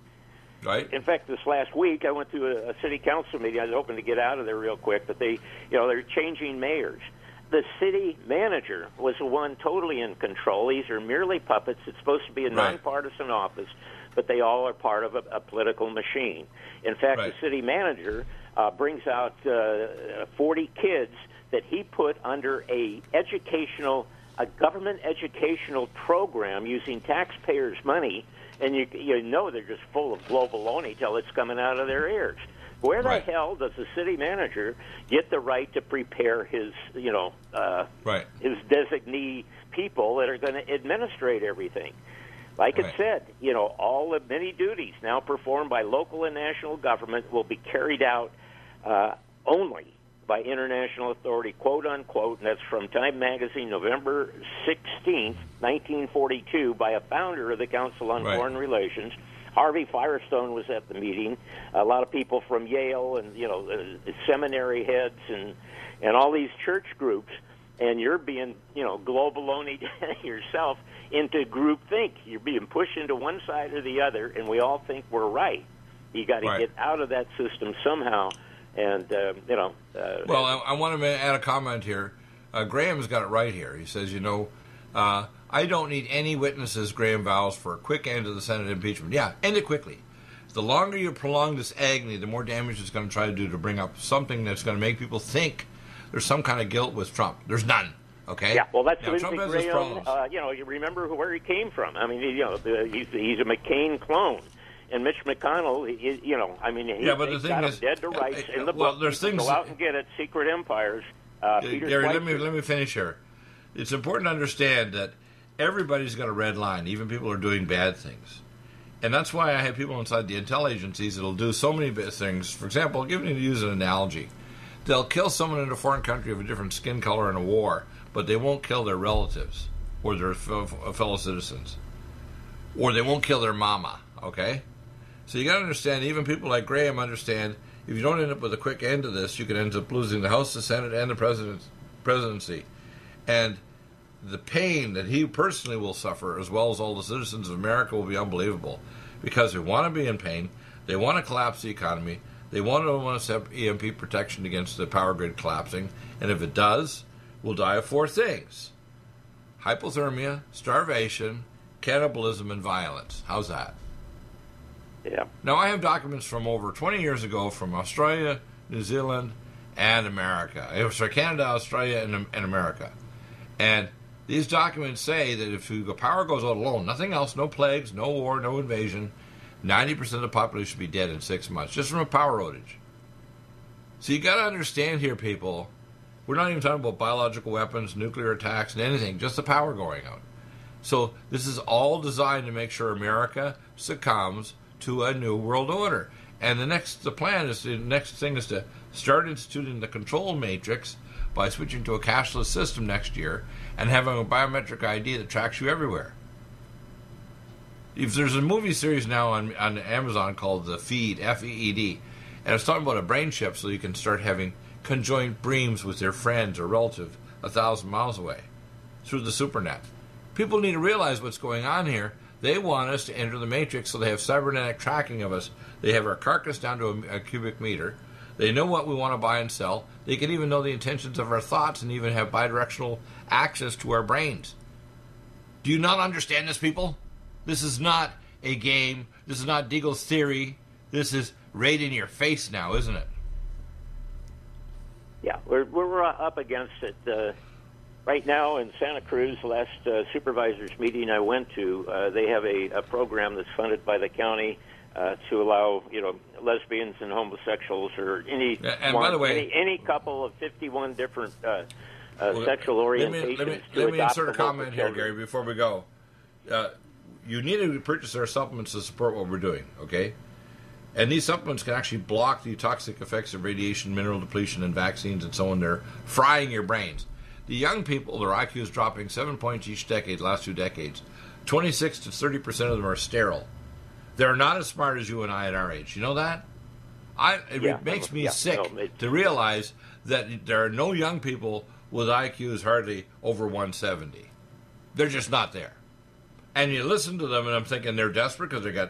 Right? In fact, this last week I went to a, a city council meeting. I was hoping to get out of there real quick, but they, you know, they're changing mayors. The city manager was the one totally in control. These are merely puppets. It's supposed to be a Right. nonpartisan office, but they all are part of a, a political machine. In fact, Right. the city manager uh, brings out uh, forty kids that he put under a educational, a government educational program using taxpayers' money, and you you know they're just full of globaloney till it's coming out of their ears. Where the Right. hell does the city manager get the right to prepare his, you know, uh, Right. his designee people that are going to administrate everything? Like Right. it said, you know, all the many duties now performed by local and national government will be carried out uh, only by international authority, quote unquote, and that's from Time Magazine, November sixteenth, nineteen forty-two, by a founder of the Council on Right. Foreign Relations. Harvey Firestone was at the meeting. A lot of people from Yale and, you know, uh, seminary heads and and all these church groups. And you're being, you know, globaloney yourself into groupthink. You're being pushed into one side or the other, and we all think we're right. You got to Right. get out of that system somehow. And, uh, you know. Uh, Well, I, I want to add a comment here. Uh, Graham's got it right here. He says, you know, uh, I don't need any witnesses, Graham vows, for a quick end to the Senate impeachment. Yeah, end it quickly. The longer you prolong this agony, the more damage it's going to try to do to bring up something that's going to make people think there's some kind of guilt with Trump. There's none. Okay? Yeah, well, that's now, Lindsey Trump has his Graham. problems. Uh, you know, you remember where he came from. I mean, you know, the, he's, he's a McCain clone. And Mitch McConnell, he, you know, I mean, he, Yeah, but the he's thing got is- him dead to rights uh, in the well, book. there's You can things- Go out and get it, Secret Empires. Uh, Peter Gary, let Schweitzer. me let me finish here. It's important to understand that everybody's got a red line, even people who are doing bad things. And that's why I have people inside the intel agencies that'll do so many bad things. For example, I'll give you to use an analogy. They'll kill someone in a foreign country of a different skin color in a war, but they won't kill their relatives or their f- fellow citizens. Or they won't kill their mama, okay? So you got to understand, even people like Graham understand, if you don't end up with a quick end to this, you could end up losing the House, the Senate, and the president, presidency. And the pain that he personally will suffer, as well as all the citizens of America, will be unbelievable. Because they want to be in pain, they want to collapse the economy, they want to want to have E M P protection against the power grid collapsing, and if it does, we'll die of four things: hypothermia, starvation, cannibalism, and violence. How's that? Yeah. Now, I have documents from over twenty years ago from Australia, New Zealand, and America. It was for Canada, Australia, and, and America. And these documents say that if the power goes out alone, nothing else, no plagues, no war, no invasion, ninety percent of the population should be dead in six months, just from a power outage. So you got to understand here, people, we're not even talking about biological weapons, nuclear attacks, and anything, just the power going out. So this is all designed to make sure America succumbs to a new world order. And the next, the plan is, the next thing is to start instituting the control matrix by switching to a cashless system next year and having a biometric I D that tracks you everywhere. If there's a movie series now on, on Amazon called The Feed, F E E D, and it's talking about a brain chip so you can start having conjoint dreams with your friends or relatives a thousand miles away through the supernet. People need to realize what's going on here. They want us to enter the matrix, so they have cybernetic tracking of us. They have our carcass down to a, a cubic meter. They know what we want to buy and sell. They can even know the intentions of our thoughts and even have bidirectional access to our brains. Do you not understand this, people? This is not a game. This is not Deagle's theory. This is right in your face now, isn't it? Yeah, we're we're up against it. Uh, right now in Santa Cruz, the last uh, supervisors meeting I went to, uh, they have a, a program that's funded by the county uh, to allow, you know, lesbians and homosexuals or any and one, by the way, any, any couple of fifty-one different uh, uh, well, sexual orientations. Let me, let me, to let me adopt insert a the local comment here, children. Gary, before we go. Uh, you need to purchase our supplements to support what we're doing, okay? And these supplements can actually block the toxic effects of radiation, mineral depletion, and vaccines and so on. They're frying your brains. The young people, their I Q is dropping seven points each decade, the last two decades. twenty-six to thirty percent of them are sterile. They're not as smart as you and I at our age. You know that? I, it Yeah, makes me yeah, sick no, it- to realize that there are no young people with I Qs hardly over one seventy. They're just not there. And you listen to them, and I'm thinking they're desperate because they got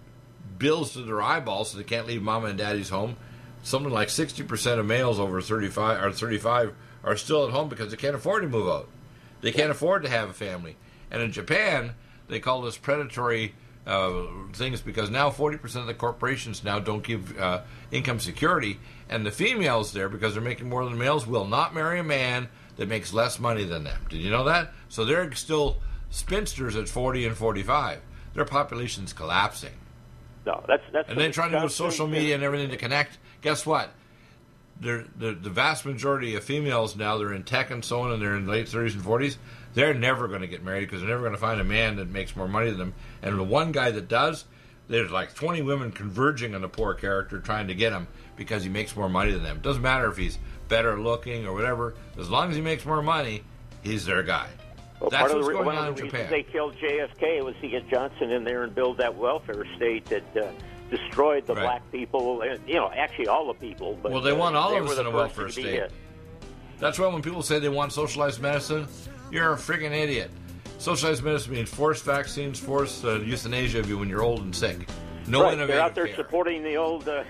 bills to their eyeballs, so they can't leave mama and daddy's home. Something like sixty percent of males over thirty-five or thirty-five are still at home because they can't afford to move out. They can't afford to have a family. And in Japan, they call this predatory uh, things because now forty percent of the corporations now don't give uh, income security, and the females there, because they're making more than the males, will not marry a man that makes less money than them. Did you know that? So they're still spinsters at forty and forty-five. Their population's collapsing. No, that's that's. And then trying to use social media and everything to connect. Guess what? They're, the the vast majority of females now, they're in tech and so on, and they're in late thirties and forties. They're never going to get married because they're never going to find a man that makes more money than them. And the one guy that does, there's like twenty women converging on the poor character trying to get him because he makes more money than them. Doesn't matter if he's better looking or whatever. As long as he makes more money, he's their guy. Well, That's part what's of the, going one on of in the Japan. reasons they killed J F K was to get Johnson in there and build that welfare state that uh, destroyed the Right. black people, and, you know, actually all the people. But, Well, they want all uh, they of us were in the a first welfare to be state. hit. That's why when people say they want socialized medicine, you're a friggin' idiot. Socialized medicine means forced vaccines, forced uh, euthanasia of you when you're old and sick. No right, innovative they're out there care. supporting the old, uh,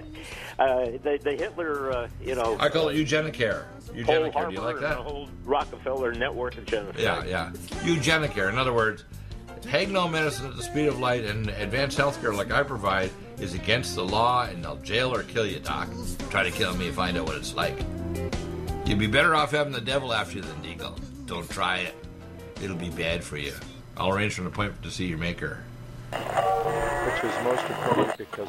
uh, the, the Hitler, uh, you know. I call it eugenicare. whole Eugenicare. Do you like Harvard that? and the whole Rockefeller network of genocide. Yeah, yeah. Eugenicare. In other words, Hagnall medicine at the speed of light and advanced healthcare like I provide is against the law, and they'll jail or kill you, Doc. Try to kill me, find out what it's like. You'd be better off having the devil after you than Deagle. Don't try it. It'll be bad for you. I'll arrange for an appointment to see your maker. Which is most important because